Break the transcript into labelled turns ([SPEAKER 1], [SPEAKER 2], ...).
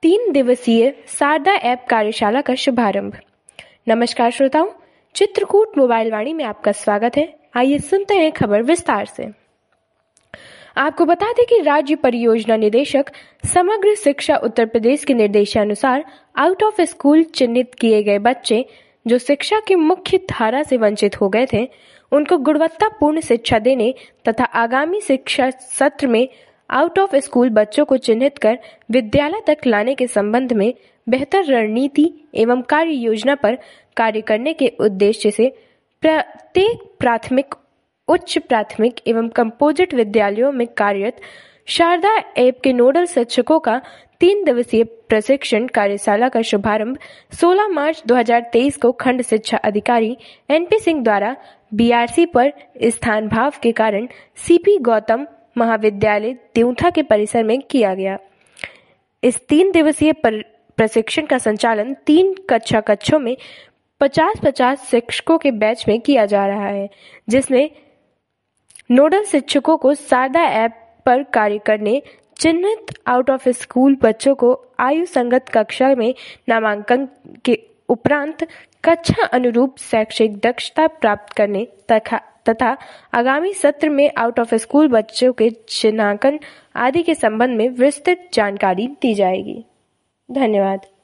[SPEAKER 1] 3 दिवसीय शारदा ऐप कार्यशाला का शुभारंभ। नमस्कार श्रोताओं, चित्रकूट मोबाइल वाणी में आपका स्वागत है। आइए सुनते हैं खबर विस्तार से। आपको बता दें कि राज्य परियोजना निदेशक समग्र शिक्षा उत्तर प्रदेश के निर्देशानुसार आउट ऑफ स्कूल चिन्हित किए गए बच्चे जो शिक्षा की मुख्य धारा से वंचित हो गए थे, उनको गुणवत्तापूर्ण शिक्षा देने तथा आगामी शिक्षा सत्र में आउट ऑफ स्कूल बच्चों को चिन्हित कर विद्यालय तक लाने के संबंध में बेहतर रणनीति एवं कार्य योजना पर कार्य करने के उद्देश्य से प्रत्येक प्राथमिक, उच्च प्राथमिक एवं कंपोजिट विद्यालयों में कार्यरत शारदा ऐप के नोडल शिक्षकों का 3 दिवसीय प्रशिक्षण कार्यशाला का शुभारंभ 16 मार्च 2023 को खंड शिक्षा अधिकारी NP सिंह द्वारा BRC पर स्थान भाव के कारण CP गौतम महाविद्यालय देउथा के परिसर में किया गया। इस 3 दिवसीय प्रशिक्षण का संचालन 3 कक्षों में 50-50 शिक्षकों के बैच में किया जा रहा है, जिसमें नोडल शिक्षकों को शारदा ऐप पर कार्य करने, चिन्हित आउट ऑफ स्कूल बच्चों को आयु संगत कक्षा में नामांकन के उपरांत कक्षा अनुरूप शैक्षिक दक्षता प्राप्त करने तथा आगामी सत्र में आउट ऑफ स्कूल बच्चों के चिन्हांकन आदि के संबंध में विस्तृत जानकारी दी जाएगी। धन्यवाद।